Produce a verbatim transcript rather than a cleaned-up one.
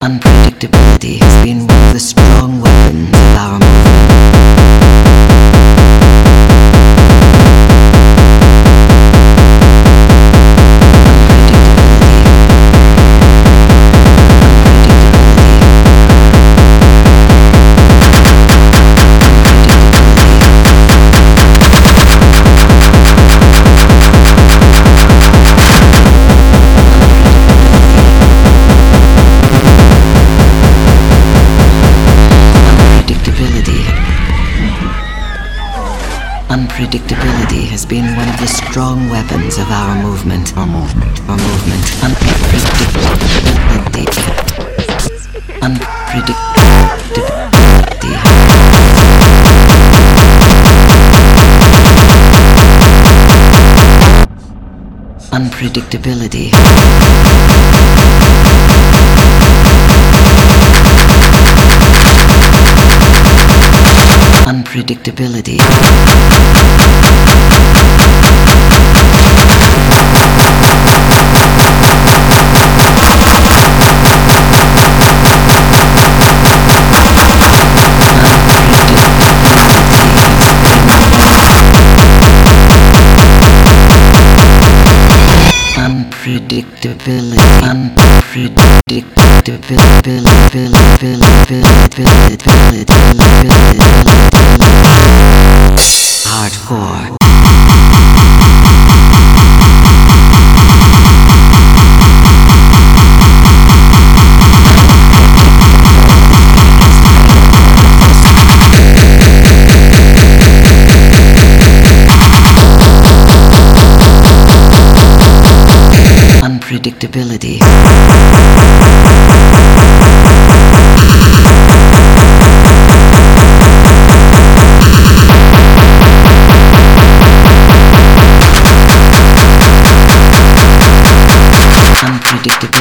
Unpredictability has been one of the strong weapons of our Unpredictability has been one of the strong weapons of our movement. Our movement. Our movement. Unpredictability. Unpredictability. Unpredictability. Unpredictability. Unpredictability, unpredictability, hardcore. Unpredictability. Unpredictability.